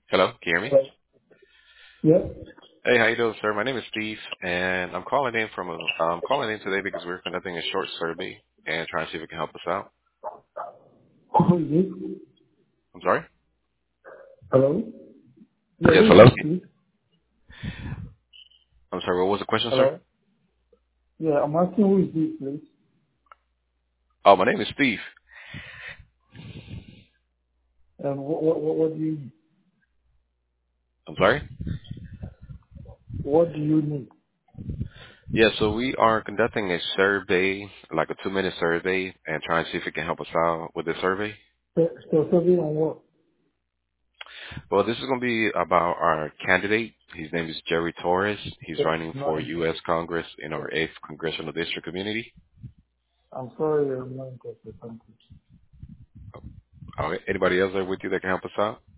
Hello, can you hear me? Hello? Yeah. Hey, how you doing, sir? My name is Steve, and I'm calling in today because we're conducting a short survey and trying to see if it can help us out. Who is this? I'm sorry? Hello? Yeah, Yes, who is hello? this, please? I'm sorry, what was the question, sir? Hello? Yeah, I'm asking who is this, please? Oh, my name is Steve. And what do you need? I'm sorry? What do you need? Yeah, so we are conducting a survey, like a 2-minute survey, and trying to see if it can help us out with the survey. Specifically on what? Well, this is going to be about our candidate. His name is Jerry Torres. He's running Not for interested. U.S. Congress in our 8th Congressional District community. I'm sorry, I'm not interested. Thank you. All right. Anybody else there with you that can help us out?